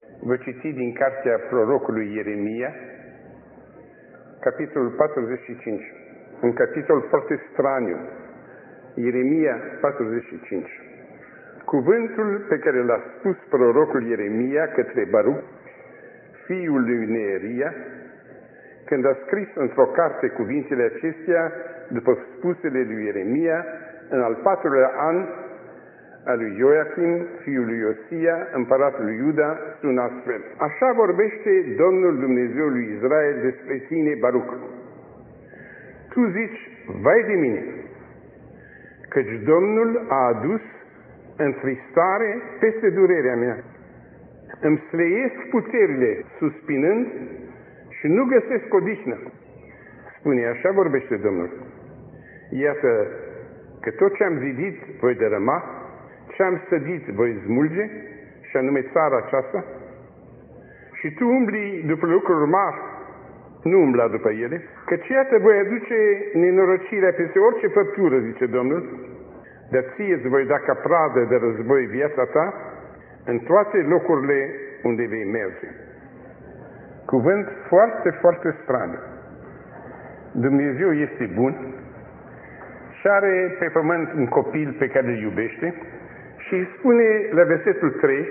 Voi citi din cartea prorocului Ieremia, capitolul 45. Un capitol foarte straniu. Ieremia 45. Cuvântul pe care l-a spus prorocul Ieremia către Baruch, fiul lui Neeria, când a scris într-o carte cuvintele acestea, după spusele lui Ieremia, în al 4-lea an al lui Ioachim, fiul lui Iosia, împăratul lui Iuda, sună astfel. Așa vorbește Domnul Dumnezeul lui Israel despre tine, Baruch. Tu zici, vai de mine, căci Domnul a adus întristare peste durerea mea. Îmi sleiesc puterile, suspinând, și nu găsesc odihnă. Spune, așa vorbește Domnul. Iată că tot ce am zidit voi dărâma, ce am sădit voi smulge, și anume țara aceasta, și tu umbli după lucruri mari, nu umbla după ele, căci iată voi aduce nenorocirea peste orice făptură, zice Domnul, dar ție îți voi da ca pradă de război viața ta în toate locurile unde vei merge. Cuvânt foarte, foarte straniu. Dumnezeu este bun și are pe pământ un copil pe care îl iubește și îi spune la versetul 3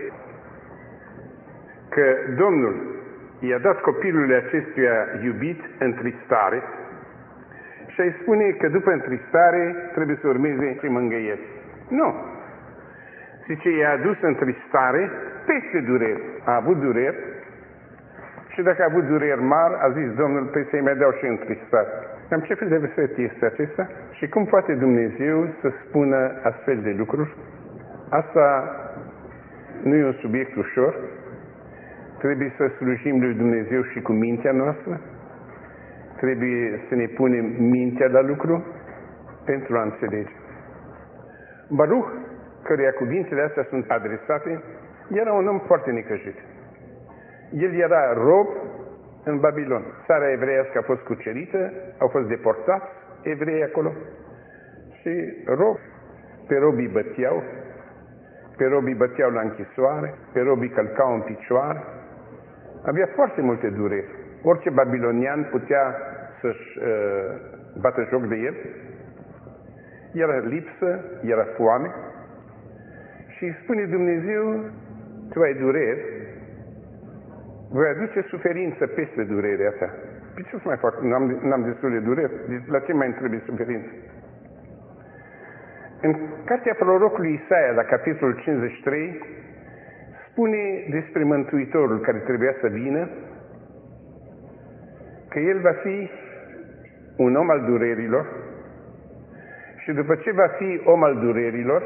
că Domnul i-a dat copilului acestuia iubit întristare și îi spune că după întristare trebuie să urmeze și mângâieri. Nu. Zice, i-a adus întristare peste dureri. A avut dureri și dacă a avut dureri mari, a zis Domnul, pe să-i mai dau și întristare. Cam ce fel de verset este acesta? Și cum poate Dumnezeu să spună astfel de lucruri? Asta nu e un subiect ușor. Trebuie să slujim lui Dumnezeu și cu mintea noastră. Trebuie să ne punem mintea la lucru pentru a înțelege. Baruch, căruia cuvintele astea sunt adresate, era un om foarte necăjit. El era rob în Babilon. Țara evreiască a fost cucerită, au fost deportați evrei acolo și rob. Pe robii băteau, pe robii băteau la închisoare, pe robii călcau în picioare. Avea foarte multe dureri. Orice babilonian putea să-și bată joc de el. Era lipsă, era foame. Și îi spune Dumnezeu, tu ai dureri, voi aduce suferință peste durerea ta. Păi ce să mai fac? N-am destul de dureri. La ce mai îmi trebuie suferință? În cartea prorocului Isaia, la capitolul 53, spune despre Mântuitorul care trebuia să vină, că El va fi un om al durerilor și după ce va fi om al durerilor,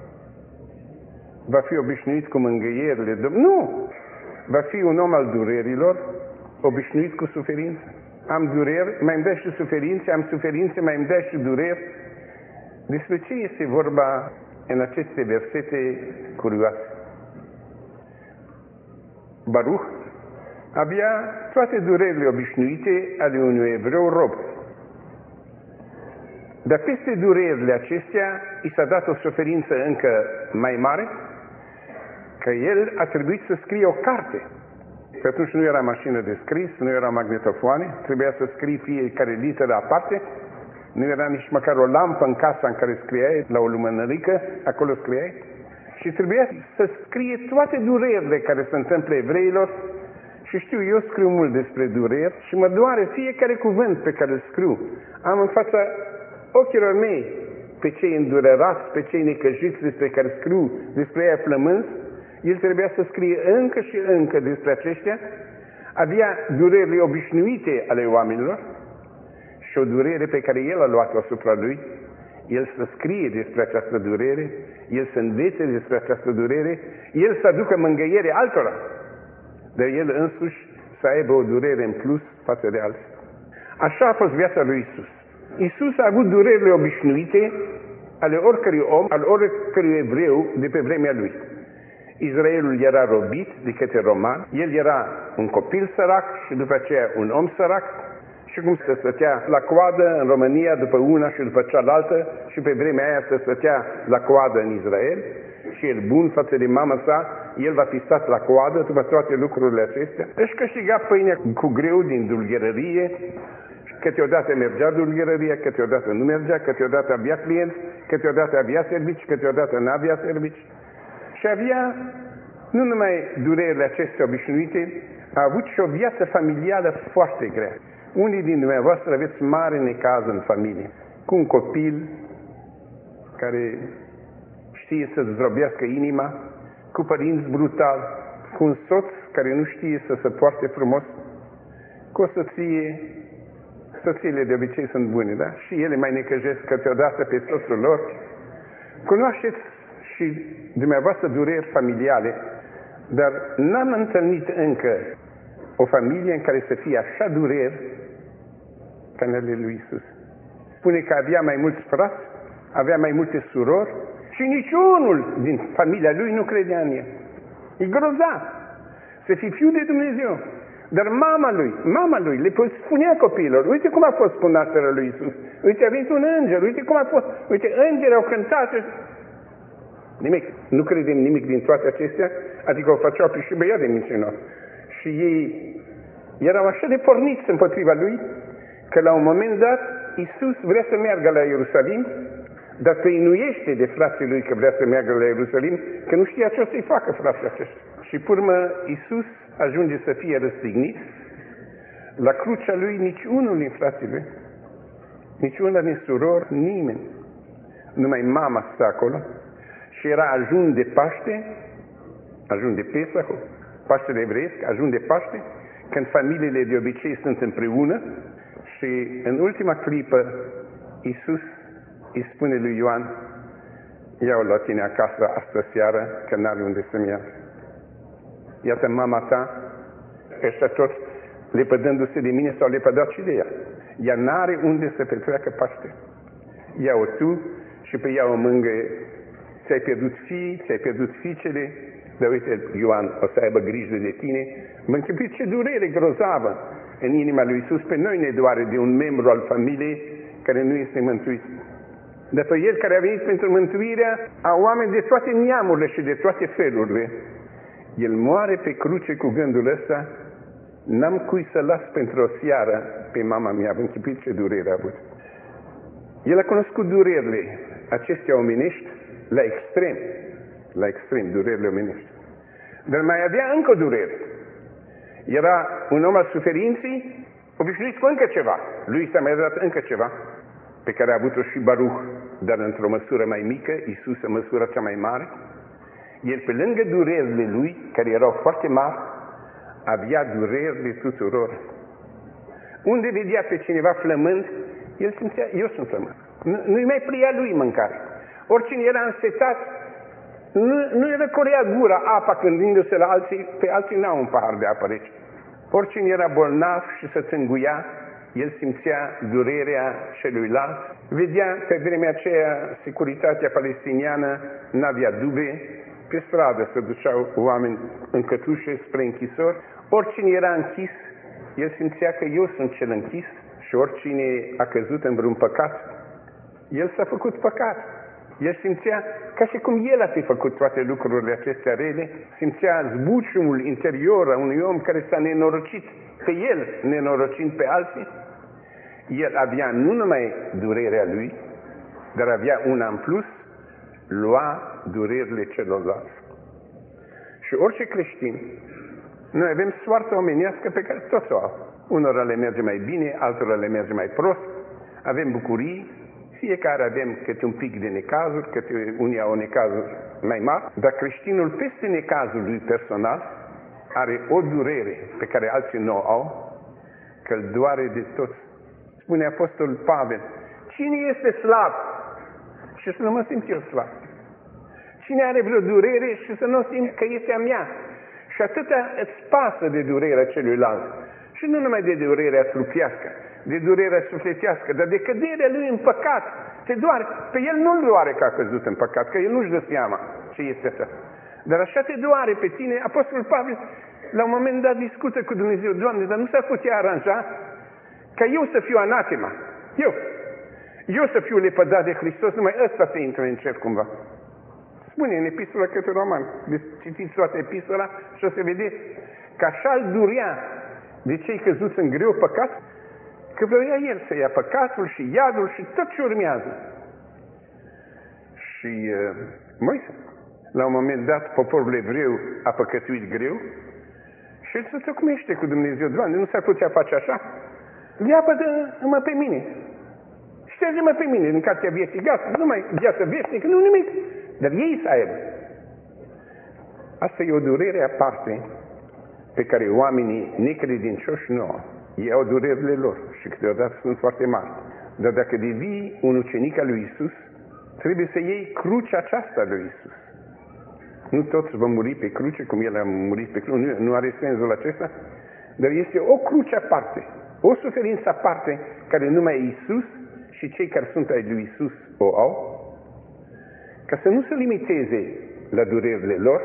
va fi obișnuit cu mângâierile Domnului. Nu! Va fi un om al durerilor, obișnuit cu suferință. Am dureri, mai îmi dai și suferințe, am suferințe, mai îmi dai și dureri. Despre ce este vorba în aceste versete curioase? Baruch avea toate durerile obișnuite ale unui evreu rob. Dar peste durerile acestea i s-a dat o suferință încă mai mare, că el a trebuit să scrie o carte. Că atunci nu era mașină de scris, nu era magnetofoane, trebuia să scrii fiecare literă aparte, nu era nici măcar o lampă în casa în care scriai, la o lumânărică, acolo scriai, și trebuia să scrie toate durerile care se întâmplă evreilor. Și știu, eu scriu mult despre dureri și mă doare fiecare cuvânt pe care îl scriu. Am în fața ochilor mei pe cei îndurerați, pe cei necăjiți despre care scriu, despre ei flămânzi. El trebuia să scrie încă și încă despre aceștia. Avea durerile obișnuite ale oamenilor și o durere pe care el a luat-o asupra lui. El să scrie despre această durere, el să învețe despre această durere, el să aducă mângâiere altora, dar el însuși să aibă o durere în plus față de alții. Așa a fost viața lui Isus. Isus a avut durerile obișnuite ale oricărui om, al oricărui evreu de pe vremea lui. Israelul era robit de către romani, el era un copil sărac și după aceea un om sărac. Și cum se stătea la coadă în România după una și după cealaltă și pe vremea aia se stătea la coadă în Israel și el bun față de mama sa, el va fi stat la coadă după toate lucrurile acestea. Își câștiga pâinea cu greu din dulgherărie, câteodată mergea dulgherăria, câteodată nu mergea, câteodată avea clienți, câteodată avea servici, câteodată nu avea servici. Și avea nu numai durerile acestea obișnuite, a avut și o viață familială foarte grea. Unii din dumneavoastră aveți mare necaz în familie, cu un copil care știe să zdrobească inima, cu părinți brutali, cu un soț care nu știe să se poarte frumos, cu o soție. Soțiile de obicei sunt bune, da? Și ele mai necăjesc câteodată pe soțul lor. Cunoașteți și dumneavoastră dureri familiale, dar n-am întâlnit încă o familie în care să fie așa dureri ca în ale lui Iisus. Spune că avea mai mulți frați, avea mai multe surori și niciunul din familia lui nu credea în el. E grozav să fii fiul de Dumnezeu. Dar mama lui le spunea copiilor, uite cum a fost nașterea lui Iisus, uite a venit un înger, uite cum a fost, uite îngerii au cântat. Nimic, nu credem nimic din toate acestea, adică o făceau pe și băiat de mincinoși. Și ei erau așa de porniți împotriva lui, că la un moment dat Iisus vrea să meargă la Ierusalim, dar tăinuiește de frații lui că vrea să meargă la Ierusalim, că nu știa ce să-i facă frații aceștia. Și pe urmă Iisus ajunge să fie răstignit. La crucea lui nici unul din frații lui, nici una din surori, nimeni. Numai mama sta acolo. Și era ajun de Paște, ajun de Pesach, Paștele evreiesc, ajun de Paște, când familiile de obicei sunt împreună și în ultima clipă Iisus îi spune lui Ioan, ia-o la tine acasă astă seară, că n-are unde să-mi ia. Iată mama ta, ăștia toți lepădându-se de mine s-au lepădat și de ea. Ea n-are unde să petreacă Paște. Ia-o tu și pe ea o mângâie. Ți-ai pierdut fii, ți-ai pierdut fiicele, dar uite, Ioan o să aibă grijă de tine. Mă închipui ce durere grozavă în inima lui Iisus. Pe noi ne doare de un membru al familiei care nu este mântuit. Dar pe el care a venit pentru mântuirea a oameni de toate neamurile și de toate felurile. El moare pe cruce cu gândul ăsta, n-am cui să las pentru o seară pe mama mea. Vă închipuiți ce durere a avut. El a cunoscut durerile acestea omenești la extrem, durerile omenești. Dar mai avea încă o durere. Era un om al suferinței, obișnuit cu încă ceva. Lui s-a mai dat încă ceva, pe care a avut-o și Baruch, dar într-o măsură mai mică, Iisus în măsura cea mai mare. El, pe lângă durerile lui, care erau foarte mari, avea durerile tuturor. Unde vedea pe cineva flămând, el simțea, eu sunt flămând. Nu-i mai plia lui mâncare. Oricine era însetat, nu îi răcorea gura apa gândindu-se la alții, pe alții n-au un pahar de apă rece. Oricine era bolnav și se țânguia, el simțea durerea celuilalt. Vedea pe vremea aceea securitatea palestiniană, n-avea dube, pe stradă se duceau oameni în cătușe spre închisori. Oricine era închis, el simțea că eu sunt cel închis și oricine a căzut în vreun păcat, el s-a făcut păcat. El simțea ca și cum el a fi făcut toate lucrurile acestea rele, simțea zbuciumul interior a unui om care s-a nenorocit pe el, nenorocind pe alții. El avea nu numai durerea lui, dar avea una în plus, lua durerile celorlalți. Și orice creștin, noi avem soarta omenească pe care toți o au. Unora le merge mai bine, altora le merge mai prost, avem bucurii, fiecare avem câte un pic de necazuri, câte unii au necazuri mai mari, dar creștinul peste necazul lui personal are o durere pe care alții nu o au, că îl doare de toți. Spune Apostolul Pavel, cine este slab și să nu mă simt eu slab? Cine are vreo durere și să nu simt că este a mea? Și atâta îți pasă de durerea celuilalt. Și nu numai de durerea trupească, de durerea sufletească, dar de căderea lui în păcat. Te doare. Pe el nu-l doare că a căzut în păcat, că el nu-și dă seama ce este asta. Dar așa te doare pe tine. Apostolul Pavel la un moment dat discută cu Dumnezeu, Doamne, dar nu s-ar putea aranja ca eu să fiu anatema. Eu să fiu lepădat de Hristos, numai ăsta să intre în cer cumva. Spune în epistola către Romani, citiți toată epistola și o să vedeți că așa-l durea de cei căzuți în greu păcat, că vrea el să ia păcatul și iadul și tot ce urmează. Și Moise, la un moment dat, poporul evreu a păcătuit greu și el se tocmește cu Dumnezeu. Doamne, nu s-ar putea face așa? Leapă-mă pe mine. Șterge-mă pe mine din cartea vieții. Gata, nu mai viață veșnică, nu nimic. Dar ei să aibă. Asta e o durere aparte pe care oamenii necredincioși nu au. Ei au durerile lor și câteodată sunt foarte mari. Dar dacă devii un ucenic al lui Isus, trebuie să iei crucea aceasta lui Isus. Nu toți vom muri pe cruce, cum El a murit pe cruce, nu are sensul acesta, dar este o cruce aparte, o suferință aparte, care numai Isus și cei care sunt ai lui Isus o au, ca să nu se limiteze la durerile lor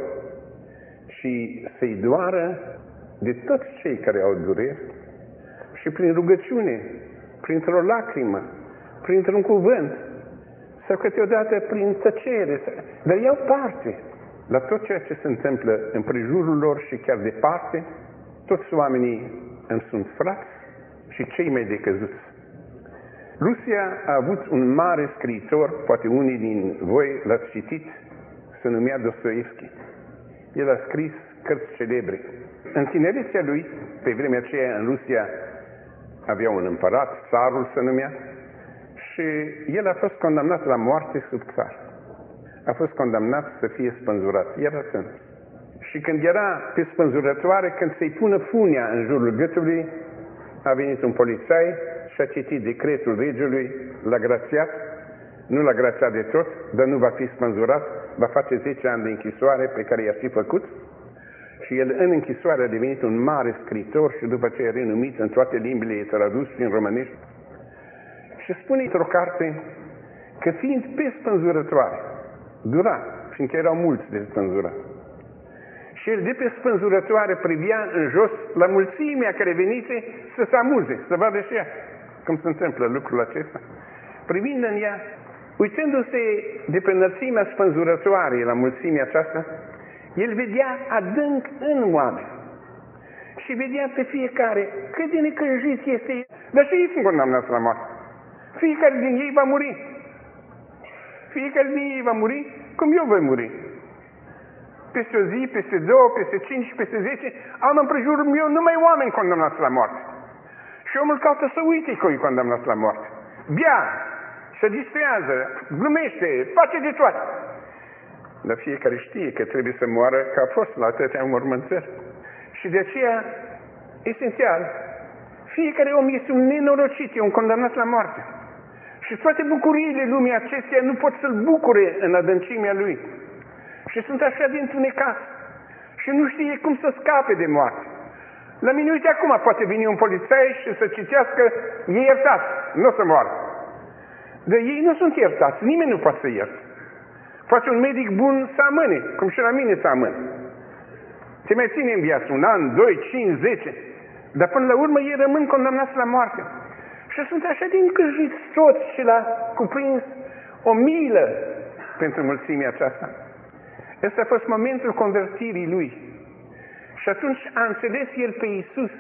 și să-i doară de toți cei care au dureri și prin rugăciune, printr-o lacrimă, printr-un cuvânt, sau câteodată prin tăcere, dar iau parte la tot ceea ce se întâmplă în prejurul lor și chiar departe. Toți oamenii îmi sunt frați și cei mai decăzuți. Rusia a avut un mare scriitor, poate unii din voi l-ați citit, se numea Dostoevski. El a scris cărți celebre. În tinerețea lui, pe vremea aceea în Rusia avea un împărat, țarul se numea, și el a fost condamnat la moarte sub țar. A fost condamnat să fie spânzurat. Era tânăr. Și când era pe spânzurătoare, când să-i pună funia în jurul gâtului, a venit un polițai și a citit decretul regelui, l-a grațiat, nu l-a grațiat de tot, dar nu va fi spânzurat, va face 10 ani de închisoare pe care i-a și făcut. Și el în închisoare a devenit un mare scriitor și după aceea renumit în toate limbile, e tradus și în românești. Și spune într-o carte că fiind pe spânzurătoare, dura, fiindcă erau mulți de spânzurat. Și el de pe spânzurătoare privea în jos la mulțimea care venise să se amuze, să vadă și ea cum se întâmplă lucrul acesta. Privind în ea, uitându-se de pe înălțimea spânzurătoarei la mulțimea aceasta, el vedea adânc în oameni. Și vedea pe fiecare cât de necăjit este. Dar și ei sunt condamnați la moarte. Fiecare din ei va muri. Fiecare din ei va muri cum eu voi muri. Peste o zi, peste 2, peste 5, peste 10, am împrejurul meu numai oameni condamnați la moarte. Și omul caută să uite că e condamnat la moarte. Bea, se distrează, glumește, face de toate. Dar fiecare știe că trebuie să moară, că a fost la atâtea înmormântări. Și de aceea, esențial, fiecare om este un nenorocit, e un condamnat la moarte. Și toate bucuriile lumii acesteia nu pot să-l bucure în adâncimea lui. Și sunt așa de întunecați. Și nu știe cum să scape de moarte. La mine, uite acum, poate veni un polițai și să citească, e iertat, nu o să moară. Dar ei nu sunt iertați, nimeni nu poate să ierte. Poate un medic bun să amâne, cum și la mine să amâne. Se mai ține în viață 1 an, 2, 5, 10. Dar până la urmă ei rămân condamnați la moarte. Și sunt așa de încăjiți toți și l-a cuprins o milă pentru mulțimea aceasta. Ăsta a fost momentul convertirii lui. Și atunci a înțeles el pe Iisus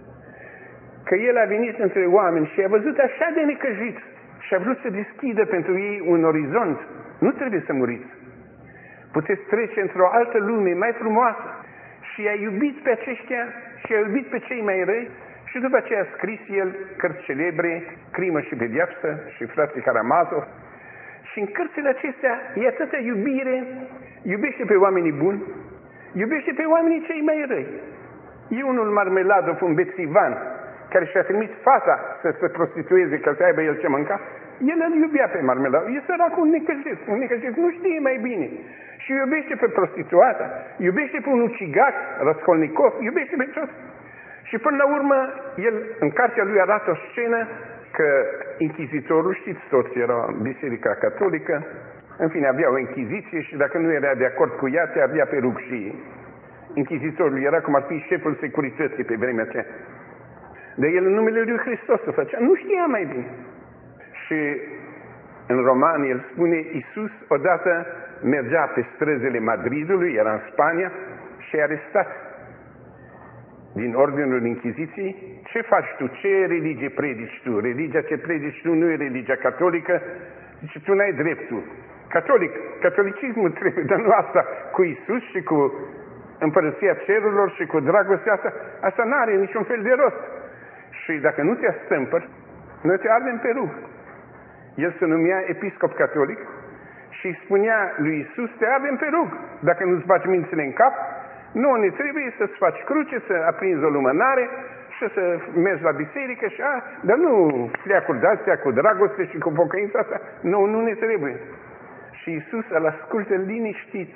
că el a venit între oameni și a văzut așa de necăjit și a vrut să deschidă pentru ei un orizont. Nu trebuie să muriți. Puteți trece într-o altă lume mai frumoasă. Și i-a iubit pe aceștia și i-a iubit pe cei mai răi. Și după aceea a scris el cărți celebre, Crimă și Pedeapsă și Frații Karamazov. Și în cărțile acestea e atâta iubire, iubește pe oamenii buni, iubește pe oamenii cei mai răi. E unul Marmeladov, un bețivan, care și-a trimis fata să se prostitueze ca să aibă el ce mânca. El îl iubea pe Marmeladov, e săracul un necăjit, nu știe mai bine. Și iubește pe prostituata, iubește pe un ucigaș, Raskolnikov, iubește pe toți. Și până la urmă, el în cartea lui arată o scenă că închizitorul, știți toți, era biserica catolică, în fine avea o închiziție și dacă nu era de acord cu ea, te avea pe rug și închizitorul era cum ar fi șeful securității pe vremea aceea. Dar el în numele lui Hristos o făcea, nu știa mai bine. Și În roman el spune, Iisus odată mergea pe străzile Madridului, era în Spania, și arestat din ordinul Inchiziției. Ce faci tu? Ce religie predici tu? Religia ce predici tu nu e religia catolică. Zice, tu n-ai dreptul. Catolicismul trebuie, dar nu asta cu Iisus și cu împărăția cerurilor și cu dragostea asta n-are niciun fel de rost. Și dacă nu te astâmpări, noi te ardem pe rug. El se numea episcop catolic și îi spunea lui Iisus, te ardem pe rug. Dacă nu-ți bagi mințile în cap, nu ne trebuie să-ți faci cruce, să aprinzi o lumânare și să mergi la biserică și dar nu fleacuri de-astea cu dragoste și cu pocăința asta. Nu ne trebuie. Și Iisus îl ascultă liniștit.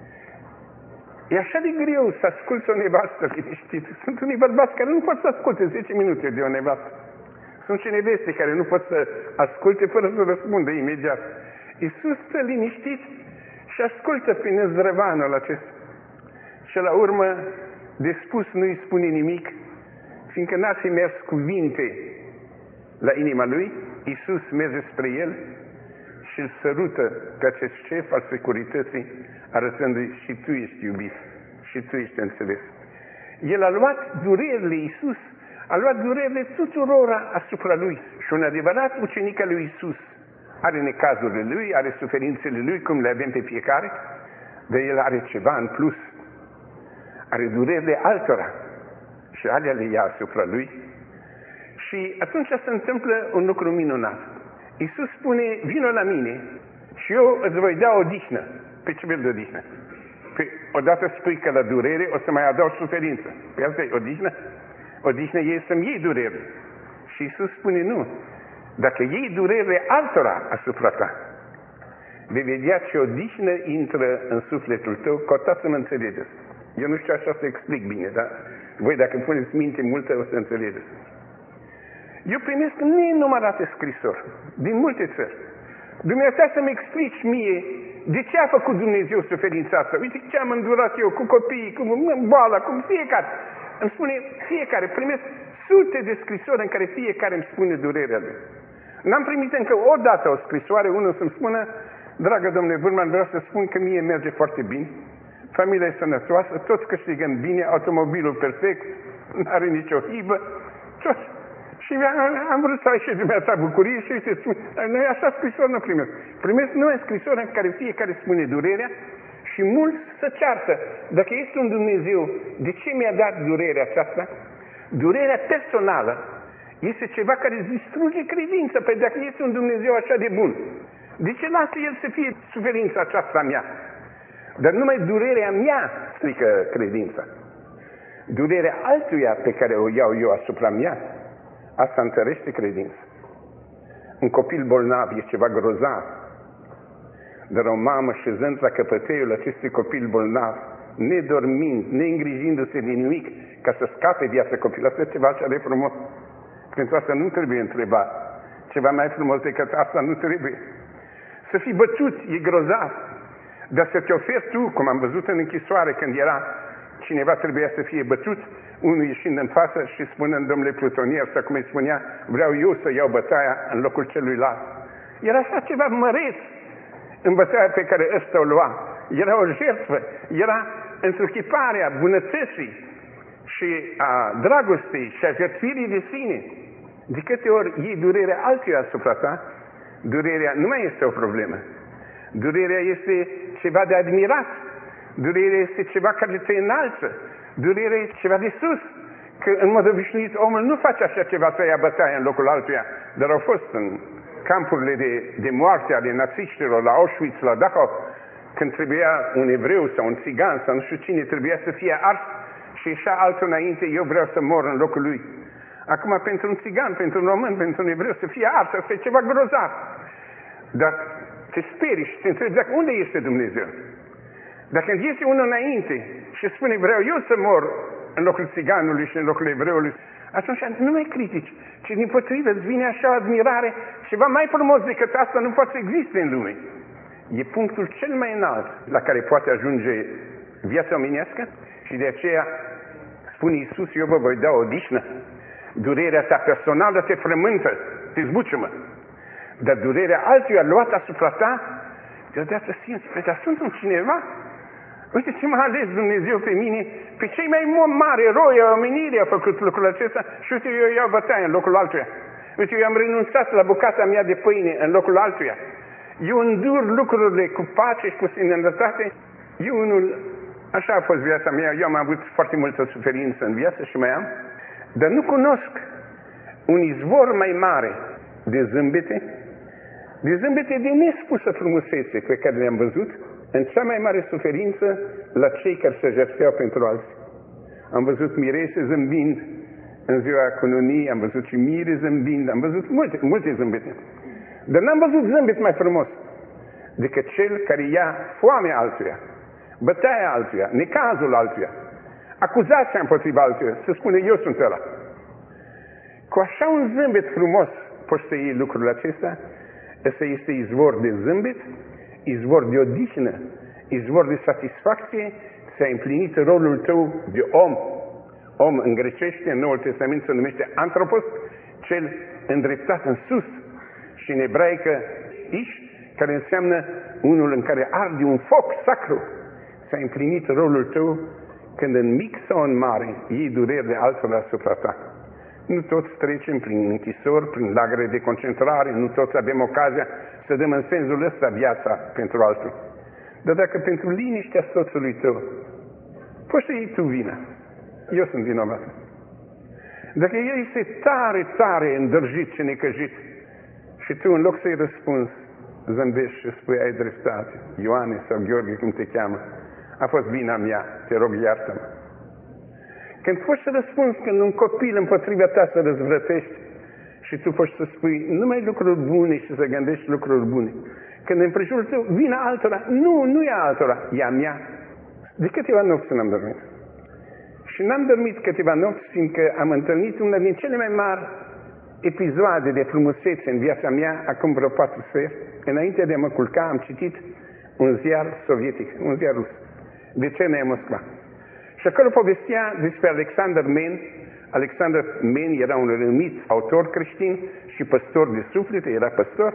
E așa de greu să asculți o nevastă liniștit. Sunt unii bărbați care nu pot să asculte 10 minute de o nevastă. Sunt și neveste care nu pot să asculte fără să răspundă imediat. Iisus stă liniștit și ascultă prin năzdrăvanul acesta. Și la urmă, de spus nu-i spune nimic, fiindcă n-ar fi mers cuvinte la inima lui, Iisus merge spre el și îl sărută pe acest șef al securității, arătându-i, și tu ești iubit, și tu ești înțeles. El a luat durerile, Iisus a luat durerile tuturora asupra lui. Și un adevărat ucenic al lui Iisus are necazurile lui, are suferințele lui, cum le avem pe fiecare, dar el are ceva în plus. Are durerile altora și alea le ia asupra lui. Și atunci se întâmplă un lucru minunat. Iisus spune, vino la mine și eu îți voi da odihnă. Pe ce fel de odihnă? Păi, odată spui că la durere o să mai adaug suferință. Păi asta e odihnă? Odihnă e să-mi iei durere. Și Iisus spune, nu. Dacă iei durere altora asupra ta, vei vedea ce odihnă intră în sufletul tău, cotați să mă înțelegeți. Eu nu știu așa să explic bine, dar voi dacă puneți minte multă o să înțelegeți. Eu primesc nenumărate scrisori din multe țări. Dumnezeu să-mi explici mie de ce a făcut Dumnezeu suferința asta. Uite ce am îndurat eu cu copiii, cu boala, cu fiecare. Îmi spune fiecare, primesc sute de scrisori în care fiecare îmi spune durerea lui. N-am primit încă o dată o scrisoare, unul să-mi spună, dragă domnule Vârman, vreau să spun că mie merge foarte bine, familia e sănătoasă, toți câștigăm bine, automobilul perfect, nu are nicio hibă, toți. Și am vrut să ai și dumneata bucurie și uite, noi așa scrisori nu primesc. Primesc numai scrisori în care fiecare spune durerea și mulți se ceartă. Dacă este un Dumnezeu, de ce mi-a dat durerea aceasta? Durerea personală este ceva care îți distruge credința. Păi dacă este un Dumnezeu așa de bun, de ce lasă El să fie suferința aceasta mea? Dar numai durerea mea strică credința. Durerea altuia pe care o iau eu asupra mea, asta întărește credința. Un copil bolnav e ceva grozav. Dar o mamă șezând la căpăteiul acestui copil bolnav, nedormind, neîngrijindu-se de nimic, ca să scape viața copilului, asta e ceva așa de frumos. Pentru asta nu trebuie întrebat. Ceva mai frumos decât asta nu trebuie. Să fii bătut e grozav. Dar să te oferi tu, cum am văzut în închisoare, când era cineva trebuia să fie bătut, unul ieșind în față și spunând, domnule plutonier, sau cum îi spunea, vreau eu să iau bătaia în locul celuilalt. Era așa ceva măreț în bătaia pe care ăsta o lua. Era o jertfă, era întruchiparea bunătății și a dragostei și a jertfirii de sine. De câte ori iei durerea altuia asupra ta, durerea nu mai este o problemă. Durerea este ceva de admirat. Durerea este ceva care te înalță. Durerea este ceva de sus. Că în mod obișnuit omul nu face așa ceva să ia bătaie în locul altuia. Dar au fost în campurile de moarte ale națiștilor, la Auschwitz, la Dachau, când trebuia un evreu sau un țigan sau nu știu cine trebuia să fie ars și ieșea altul înainte, eu vreau să mor în locul lui. Acum pentru un țigan, pentru un român, pentru un evreu să fie ars, asta e ceva grozav. Dar te sperii și te întrebi dacă unde este Dumnezeu. Dacă când iese unul înainte și spune vreau eu să mor în locul țiganului și în locul evreului, atunci nu mai critici, ci dimpotrivă îți vine așa admirare, ceva mai frumos decât asta nu poate să existe în lume. E punctul cel mai înalt la care poate ajunge viața omenească și de aceea spune Iisus, eu vă voi da odihnă. Durerea ta personală te frământă, te zbuciumă. Dar durerea altuia luat asupra ta, deodată simți, dar sunt un cineva? Uite ce m-a ales Dumnezeu pe mine, pe cei mai mari eroi a omenirii a făcut lucrul acesta și uite, eu iau bătaie în locul altuia. Uite, eu am renunțat la bucata mea de pâine în locul altuia. Eu îndur lucrurile cu pace și cu seninătate. Eu unul, așa a fost viața mea, eu am avut foarte multă suferință în viață și mai am, dar nu cunosc un izvor mai mare de zâmbete de nespusă frumusețe pe care le-am văzut în cea mai mare suferință la cei care se jertfeau pentru alții. Am văzut mirese zâmbind în ziua cununii, am văzut și mire zâmbind, am văzut multe zâmbete. Dar n-am văzut zâmbet mai frumos decât cel care ia foamea altuia, bătaia altuia, necazul altuia, acuzația împotriva altuia, să spune eu sunt ăla. Cu așa un zâmbet frumos poți să iei lucrul acesta. Ăsta este izvor de zâmbet, izvor de odihnă, izvor de satisfacție. Ți-a împlinit rolul tău de om. Om în grecește, în Noul Testament se numește antropos, cel îndreptat în sus, și în ebraică ish, care înseamnă unul în care arde un foc sacru. Ți-a împlinit rolul tău când în mic sau în mare iei durerile altora asupra ta. Nu toți trecem prin închisori, prin lagăre de concentrare, nu toți avem ocazia să dăm în sensul ăsta viața pentru altul. Dar dacă pentru liniștea soțului tău poți să iei tu vina, eu sunt vinovat. Dacă el este tare, tare îndrăjit și necăjit și tu în loc să-i răspunzi, zâmbești și spui ai dreptate, Ioane sau Gheorghe, cum te cheamă, a fost vina mea, te rog iartă-mă. Când poți să răspunzi când un copil împotriva ta să răzvrătești și tu poți să spui numai lucruri bune și să gândești lucruri bune. Când în prejurul tău vine altora, nu e a altora, e a mea. De câteva nopți n-am dormit. Și n-am dormit câteva nopți fiindcă am întâlnit una din cele mai mari episoade de frumusețe în viața mea, acum vreo 4 sferi. Înainte de a mă culca am citit un ziar sovietic, un ziar rus, Vecernia Moscova. Și acolo povestea despre Alexander Men. Alexander Men era un renumit autor creștin și păstor de suflete, era păstor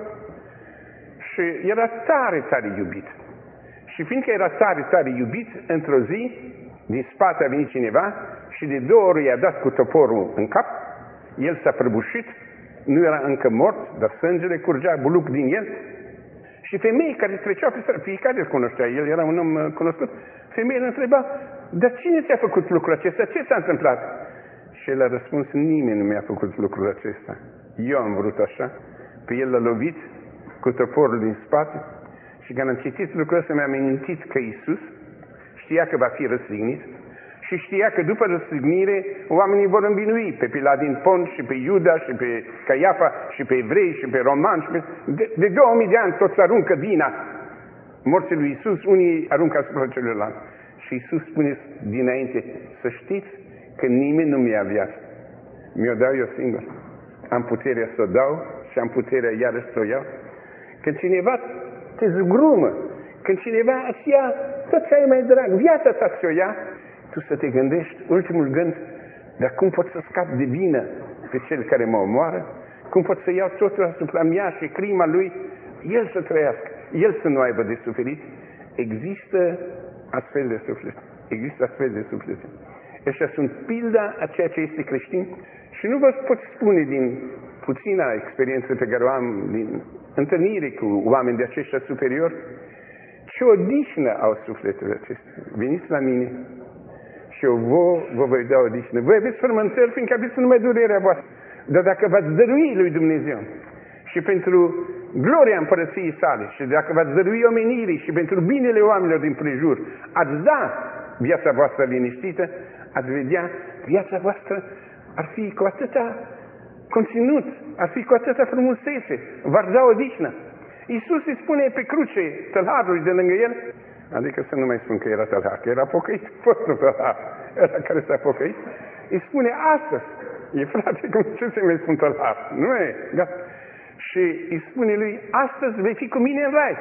și era tare, tare iubit. Și fiindcă era tare, tare iubit, într-o zi, din spate a venit cineva și de 2 ori i-a dat cu toporul în cap, el s-a prăbușit, nu era încă mort, dar sângele curgea buluc din el. Și femeii care treceau pe stradă, fiecare îl cunoștea, el era un om cunoscut, femeia îl întreba, dar cine ți-a făcut lucrul acesta? Ce s-a întâmplat? Și el a răspuns, nimeni nu mi-a făcut lucrul acesta. Eu am vrut așa. Pe el l-a lovit cu toporul din spate și când am citit lucrul ăsta mi-am amintit că Iisus știa că va fi răstignit și știa că după răstignire oamenii vor învinui pe Pilat din Pont și pe Iuda și pe Caiafa și pe evrei și pe romani și pe... De 2000 de ani toți aruncă vina morții lui Iisus, unii aruncă asupra celuilalt. Și Iisus spune dinainte, să știți că nimeni nu mi-a viață. Mi-o dau eu singur. Am puterea să o dau și am puterea iarăși să o iau. Când cineva te zgrumă, când cineva îți ia tot ce ai mai drag, viața ta ți-o ia, tu să te gândești, ultimul gând, dar cum pot să scap de vină pe cel care mă omoară? Cum pot să iau totul asupra mea și crima lui, el să trăiască, el să nu aibă de suferit? Există astfel de suflete. Există astfel de suflete. Ăștia sunt pilda a ceea ce este creștin și nu vă pot spune din puțina experiență pe care o am din întâlnire cu oameni de aceștia superiori ce odihnă au sufletele acestea. Veniți la mine și eu vă voi da odihnă. Voi aveți frământări fiindcă aveți numai durerea voastră. Dar dacă v-ați dărui lui Dumnezeu și pentru gloria împărăției sale și dacă v-ați dărui omenirii și pentru binele oamenilor din prejur, ați da viața voastră liniștită, ați vedea viața voastră ar fi cu atâta conținut, ar fi cu atâta frumusețe, v-ar da odihnă. Iisus îi spune pe cruce tălharului de lângă el, adică să nu mai spun că era tălhar, că era pocăit, fostul tălhar, ăla care s-a pocăit, îi spune astăzi, e frate, cum ce se mai spun tălhar, nu e, gata. Și îi spune lui, astăzi vei fi cu mine în rai.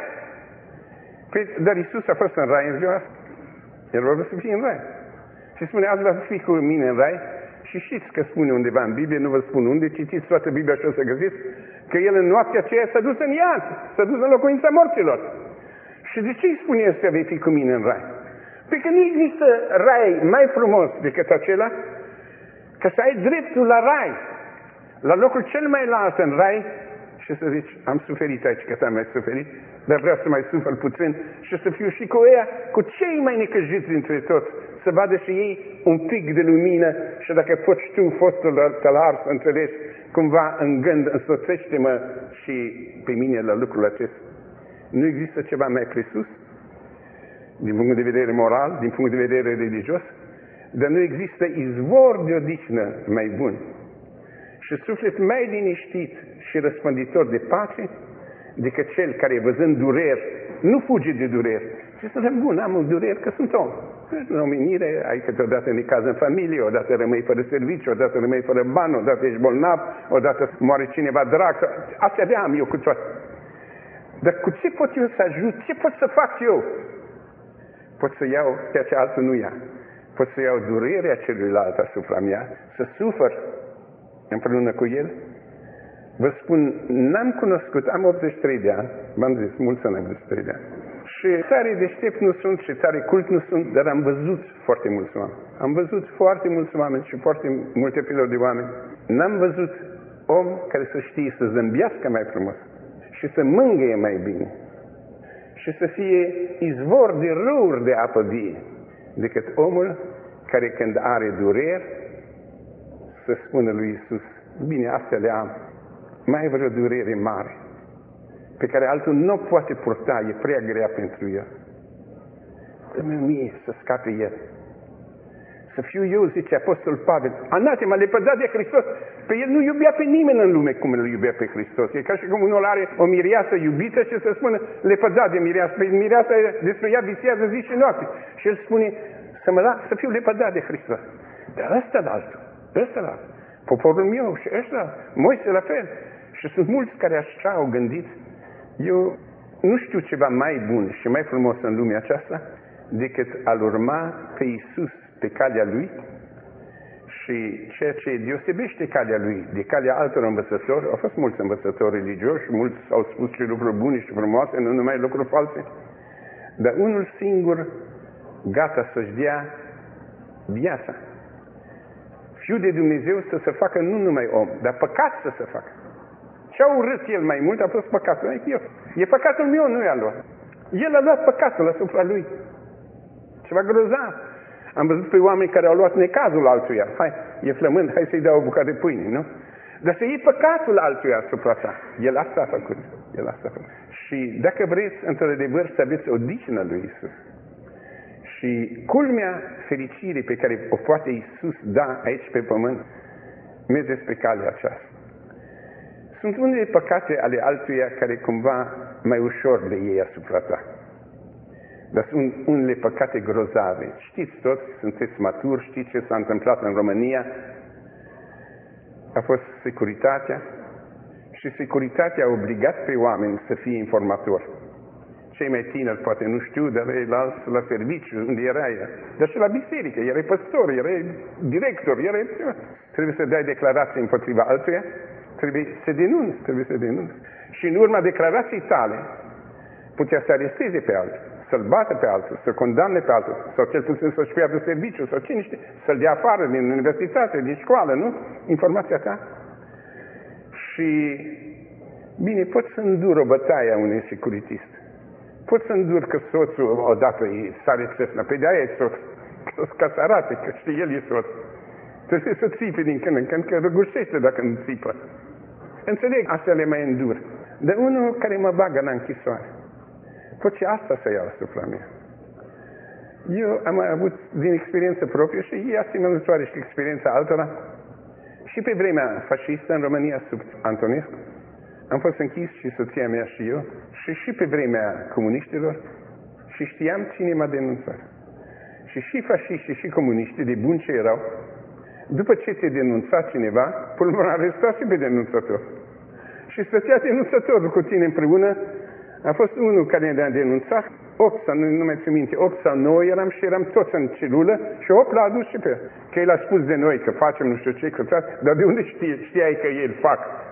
Păi, dar Iisus a fost în rai în ziua asta. El va să fie în rai. Și spune, azi va fi cu mine în rai. Și știți că spune undeva în Biblie, nu vă spun unde, citiți toată Biblia și o să găsiți, Că el în noaptea aceea s-a dus în iad, s-a dus în locuința morților. Și de ce îi spune el să vei fi cu mine în rai? Pentru că nu există rai mai frumos decât acela că să ai dreptul la rai, la locul cel mai înalt în rai și să zici, am suferit aici că am mai suferit, dar vreau să mai sufăr puțin și să fiu și cu ea, cu cei mai necăjiți dintre toți, să vadă și ei un pic de lumină și dacă poți tu, fostul tălar, să înțelegi cumva în gând, însoțește-mă și pe mine la lucrul acesta. Nu există ceva mai presus, din punct de vedere moral, din punct de vedere religios, dar nu există izvor de odihnă mai bun și suflet mai liniștit și răspânditor de pace decât cel care, văzând dureri, nu fuge de dureri. Și să zic, bun, am un dureri că sunt om. În omenire, ai câteodată necaz în familie, odată rămâi fără serviciu, odată rămâi fără bani, odată ești bolnav, odată moare cineva drag. Astea de am eu cu toate. Dar cu ce pot eu să ajut? Ce pot să fac eu? Pot să iau ceea ce altul nu ia. Pot să iau durerea celuilalt asupra mea, să sufăr împreună cu el. Vă spun, n-am cunoscut, am 83 de ani, v-am zis, mulți ani am 83 de ani. Și tare deștept nu sunt și tare cult nu sunt, dar am văzut foarte mulți oameni. Am văzut foarte mulți oameni și foarte multe feluri de oameni. N-am văzut om care să știe să zâmbească mai frumos și să mângâie mai bine și să fie izvor de râuri de apă vie decât omul care când are dureri să spună lui Iisus, bine, astea le am, mai vreo durere mare pe care altul nu poate purta, e prea grea pentru el. Dă-mi mie să scape el. Să fiu eu, zice Apostol Pavel, anatema, lepădat de Hristos. Pe el nu iubea pe nimeni în lume cum îl iubea pe Hristos. E ca și cum unul are o mireasă iubită și să spună lepădat de mireasă. Pe mireasa despre ea visează zi și noapte. Și el spune să fiu lepădat de Hristos. Dar ăsta la altul, ăsta la altul. Poporul meu și ăsta, Moise la fel. Și sunt mulți care așa au gândit. Eu nu știu ceva mai bun și mai frumos în lumea aceasta decât a-L urma pe Iisus pe calea Lui și ceea ce deosebește calea Lui de calea altor învățători. Au fost mulți învățători religioși, mulți au spus și lucruri bune și frumoase, nu numai lucruri false, dar unul singur gata să-și dea viața. Fiul de Dumnezeu să se facă nu numai om, dar păcat să se facă. Ce-a urât el mai mult a fost păcatul. E păcatul meu, nu i-a luat. El a luat păcatul asupra lui. Ceva grozav. Am văzut pe oameni care au luat necazul altuia. Hai, e flămând, hai să-i dau o bucată de pâine, nu? Dar să iei păcatul altuia asupra ta. El asta a făcut. El asta a făcut. Și dacă vreți, într-adevăr, să aveți odihnă lui Iisus. Și culmea fericirii pe care o poate Iisus da aici pe pământ, mergeți pe calea aceasta. Sunt unele păcate ale altuia care cumva mai ușor de ei asupra ta. Dar sunt unele păcate grozave. Știți toți, sunteți maturi, știți ce s-a întâmplat în România? A fost securitatea și securitatea a obligat pe oameni să fie informatori. Cei mai tineri poate nu știu, dar ceilalți la serviciu, unde era ea. Dar și la biserică, era păstor, era director, trebuie să dai declarații împotriva altuia, trebuie să denunți. Și în urma declarației tale putea să aresteze pe altul, să-l bată pe altul, să condamne pe altul, sau cel puțin să-și piardă serviciu, sau cine știe, să-l dea afară din universitate, din școală, nu? Informația ta. Și, bine, poți să îndur o bătaie a unui securitist. Poți să îndur că soțul odată îi sare țâfnă, pe de-aia e soț, ca să arate că știe el e soț. Trebuie să țipe din când în când, că răgușește dacă nu țipă. Înțeleg, astea le mai îndur. Dar unul care mă bagă în închisoare, pot și asta să iau asupra mea. Eu am avut din experiență proprie și e asemănătoare și experiența altora. Și pe vremea fascistă în România, sub Antonescu, am fost închis și soția mea și eu, și pe vremea comuniștilor, și știam cine m-a denunțat. Și fasciștii și comuniștii, de bun ce erau, după ce te denunța cineva, până l-au arestat și pe denunțător. Și stătea denunțătorul cu tine împreună. A fost unul care ne-a denunțat, 8 sau nu mai țin minte, 8 sau 9 eram și eram toți în celulă și 8 l-a adus și pe el. Că el a spus de noi că facem nu știu ce, că dar de unde știai că ei îl fac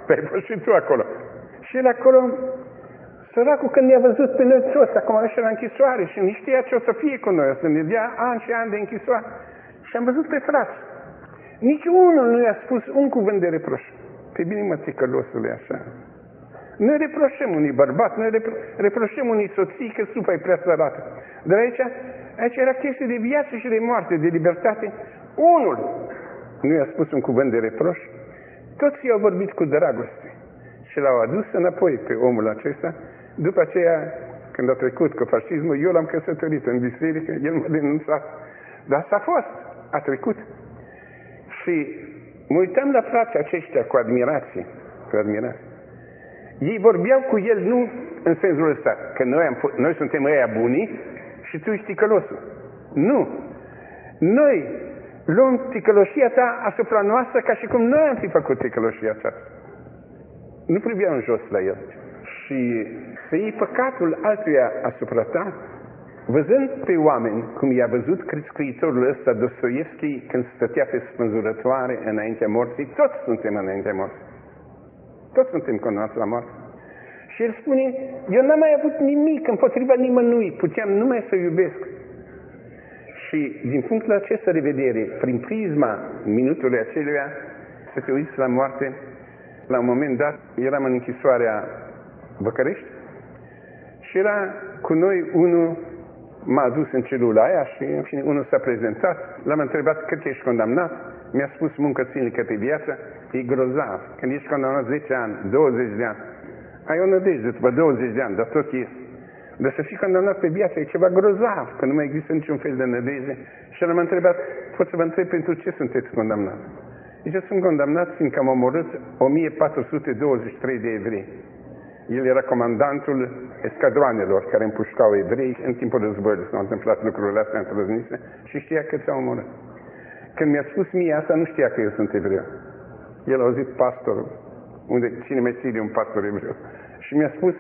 Ai fost și tu acolo. Și el acolo, săracul, când ne-a văzut pe noi toți, acum ăștia la închisoare și nu știa ce o să fie cu noi, o să ne dea ani și ani de închisoare. Și am văzut pe frați. Nici unul nu i-a spus un cuvânt de reproș. Pe bine, mă, ticălosule, așa. Noi reproșăm unii bărbați, noi reproșăm unii soții că supa e prea sărată. Dar aici era chestie de viață și de moarte, de libertate. Unul nu i-a spus un cuvânt de reproș. Toți i-au vorbit cu dragoste. Și l-au adus înapoi pe omul acesta. După aceea, când a trecut cu fascismul, eu l-am căsătorit în biserică, el m-a denunțat. Dar s-a fost, a trecut. Și mă uitam la frații aceștia cu admirație. Cu admirație. Ei vorbeau cu el nu în sensul ăsta, că noi suntem ăia bunii și tu ești ticălosul. Nu. Noi luăm ticăloșia ta asupra noastră ca și cum noi am fi făcut ticăloșia ta. Nu priveau în jos la el. Și să iei păcatul altuia asupra ta, văzând pe oameni, cum i-a văzut scriitorul ăsta Dostoievski când stătea pe spânzurătoare înaintea morții, toți suntem înaintea morții. Toți suntem condenați la moarte. Și el spune, eu n-am mai avut nimic împotriva nimănui, puteam numai să iubesc. Și din punctul acesta de vedere, prin prisma minutului aceluia, să te uiți la moarte, la un moment dat, eram în închisoarea București și era cu noi unul, m-a adus în celula aia și în fine, unul s-a prezentat, l-am întrebat cât ești condamnat, mi-a spus muncă ținică pe viață, e grozav. Când ești condamnat 10 ani, 20 de ani, ai o nădejde după 20 de ani, dar tot ies. Dar să fii condamnat pe viață e ceva grozav, că nu mai există niciun fel de nădejde. Și l-am întrebat, pot să vă întreb pentru ce sunteți condamnat? Zice, sunt condamnat fiindcă am omorât 1423 de evrei. El era comandantul escadroanelor care împușcau evrei în timpul războiului. S-au întâmplat lucrurile astea întrăznise și știa că s-au omorât. Când mi-a spus mie asta, nu știa că eu sunt evreu. El a auzit pastorul, cine mai știe de un pastor evreu. Și mi-a spus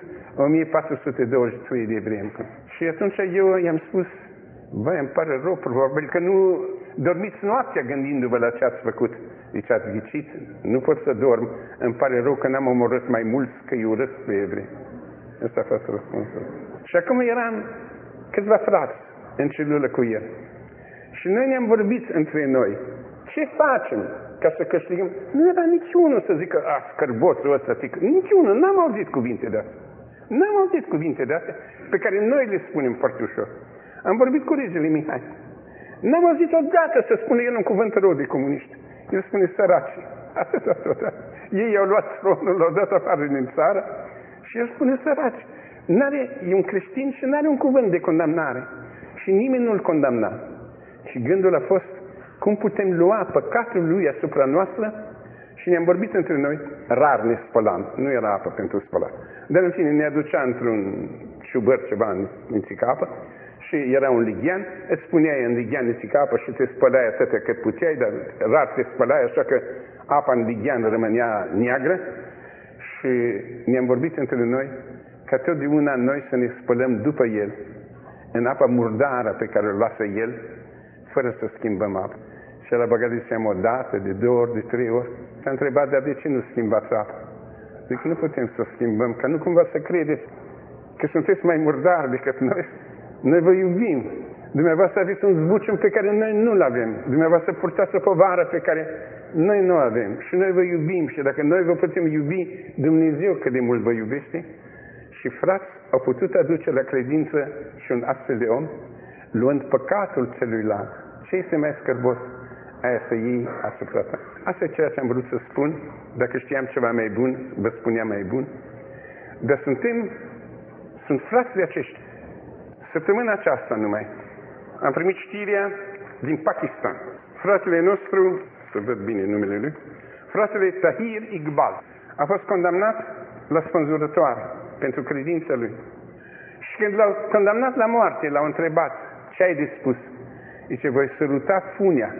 1423 de evrei. Și atunci eu i-am spus, băi, îmi pare rău, probabil că nu dormiți noaptea gândindu-vă la ce ați făcut. Deci ați ghicit, nu pot să dorm, îmi pare rău că n-am omorât mai mulți, că îi urăsc pe evrei. Ăsta a fost răspunsul. Și acum eram câțiva frați în celulă cu el. Și noi ne-am vorbit între noi. Ce facem ca să câștigăm? Nu era niciunul să zică, scârboțul ăsta, niciunul, n-am auzit cuvinte de astea. N-am auzit cuvinte de astea pe care noi le spunem foarte ușor. Am vorbit cu regele Mihai. N-am auzit odată să spună el un cuvânt rău de comuniști. El spune săraci. Atâta tot. Ei i-au luat tronul, l-au dat afară din țară și el spune săraci. E un creștin și n-are un cuvânt de condamnare. Și nimeni nu-l condamna. Și gândul a fost cum putem lua păcatul lui asupra noastră și ne-am vorbit între noi. Rar ne spălam. Nu era apă pentru spălat. Dar în fine ne aducea într-un șubăr ceva în țicapă. Și era un lighean, îți puneai în lighean în țicapă și te spălai atâtea cât puteai, dar rar te spălai, așa că apa în lighean rămânea neagră. Și ne-am vorbit între noi ca totdeauna noi să ne spălăm după el, în apa murdară pe care o lasă el, fără să schimbăm apă. Și el a băgat de seamă o dată, de 2 ori, de 3 ori. S-a întrebat, dar de ce nu schimbați apă? Zic, nu putem să schimbăm, ca nu cumva să credeți că sunteți mai murdari decât noi. Noi vă iubim. Dumneavoastră aveți un zbucium pe care noi nu-l avem. Dumneavoastră purtați o povară pe care noi nu avem. Și noi vă iubim. Și dacă noi vă putem iubi, Dumnezeu cât de mult vă iubește. Și frați au putut aduce la credință și un astfel de om, luând păcatul celuilalt. Ce este mai scârbos? Aia să iei asupra ta. Asta e ceea ce am vrut să spun. Dacă știam ceva mai bun, vă spuneam mai bun. Dar sunt frați de aceștia. Săptămâna aceasta numai am primit știrea din Pakistan. Fratele nostru, să văd bine numele lui, fratele Tahir Iqbal, a fost condamnat la spânzurătoare pentru credința lui. Și când l-au condamnat la moarte, l-au întrebat, ce ai de spus? Zice, voi săruta funia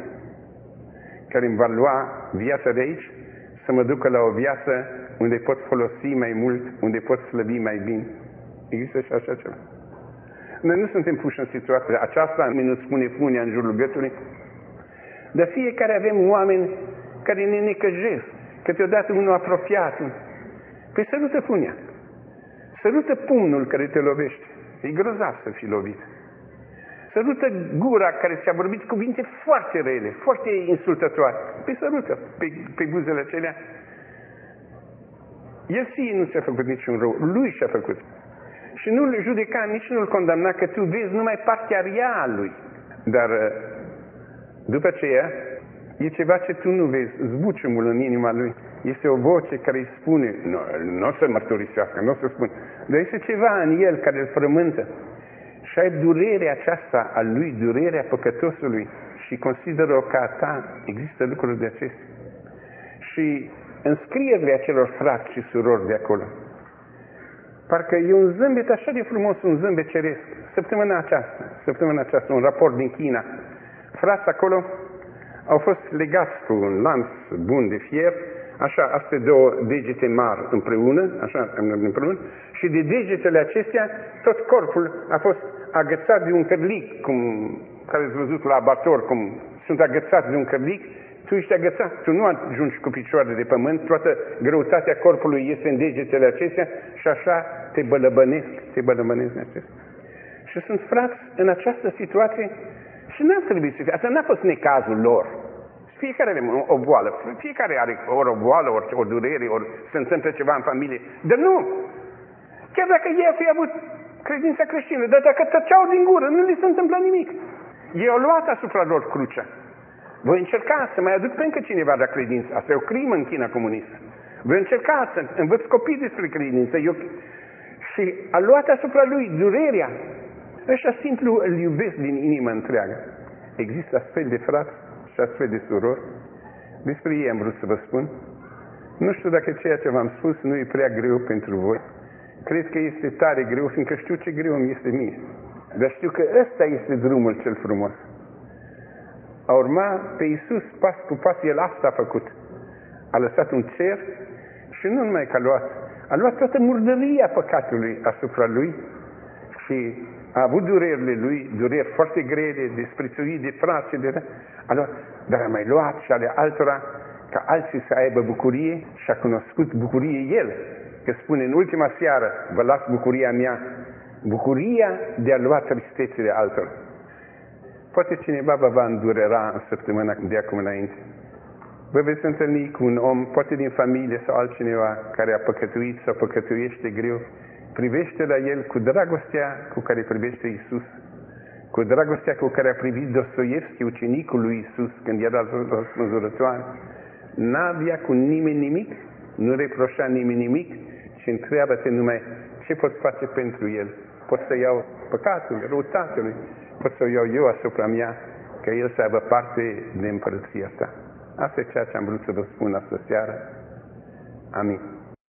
care îmi va lua viața de aici, să mă ducă la o viață unde pot folosi mai mult, unde pot slăbi mai bine. Există și așa ceva. Noi nu suntem puși în situația aceasta, nu spune funia în jurul gâtului, dar fiecare avem oameni care ne necăjesc, câteodată unul apropiat. Păi sărută punea. Sărută pumnul care te lovește. E grozav să fii lovit. Sărută gura care ți-a vorbit cuvinte foarte rele, foarte insultătoare. Păi sărută pe buzele acelea. El ție nu ți-a făcut niciun rău, lui și-a făcut. Și nu-l judeca, nici nu-l condamna, că tu vezi numai partea rea a lui. Dar după aceea, e ceva ce tu nu vezi, zbuciumul în inima lui. Este o voce care îi spune, nu o să mărturisească, nu o să spun, dar este ceva în el care îl frământă. Și ai durerea aceasta a lui, durerea păcătosului și consideră-o ca a ta. Există lucruri de acestea. Și în scrierile acelor frați și surori de acolo, parcă e un zâmbet așa de frumos, un zâmbet ceresc. Săptămâna aceasta, un raport din China. Frați acolo au fost legați cu un lanț bun de fier, așa, astea două degete mari împreună, și de degetele acestea, tot corpul a fost agățat de un cărlic, cum care ați văzut la abator, cum sunt agățați de un cărlic. Tu ești agățat, tu nu ajungi cu picioarele de pământ, toată greutatea corpului este în degetele acestea și așa te bălăbănesc acestea. Și sunt frați în această situație și n-ar trebui să fie. Asta n-a fost necazul lor. Fiecare are o boală, fiecare are ori o boală, ori o durere, ori se întâmplă ceva în familie. Dar nu! Chiar dacă ei ar fi avut credința creștină, dar dacă tăceau din gură, nu li se întâmplă nimic. Ei au luat asupra lor crucea. Voi încerca să mai aduc pe încă cineva de credință. Asta e o crimă în China comunistă. Voi încerca să învăț copii despre credință. Și a luat asupra lui durerea. Ăștia simplu îl iubesc din inimă întreagă. Există astfel de frați și astfel de surori. Despre ei am vrut să vă spun. Nu știu dacă ceea ce v-am spus nu e prea greu pentru voi. Cred că este tare greu, fiindcă știu ce greu îmi este mie. Dar știu că ăsta este drumul cel frumos. A urma pe Iisus pas cu pas, El asta a făcut. A lăsat un cer și nu numai că a luat toată murdăria păcatului asupra Lui și a avut durerile Lui, dureri foarte grele, desprețuit de frați, dar a mai luat și ale altora ca alții să aibă bucurie și a cunoscut bucurie El. Că spune în ultima seară, vă las bucuria mea, bucuria de a lua tristețile altora. Poate cineva vă va îndurera în săptămâna de acum înainte. Vă veți întâlni cu un om, poate din familie sau altcineva, care a păcătuit sau păcătuiește greu. Privește la el cu dragostea cu care privește Iisus, cu dragostea cu care a privit Dostoievski, ucenicul lui Iisus, când era la spânzurătoare. N-avea cu nimeni nimic, nu reproșa nimeni nimic și întreabă-te numai ce poți face pentru el. Pot să iau păcatul, răutatea lui, pot să o iau eu asupra mea, că el să aibă parte de împărăția ta. Asta e ceea ce am vrut să vă spun astă seară. Amin.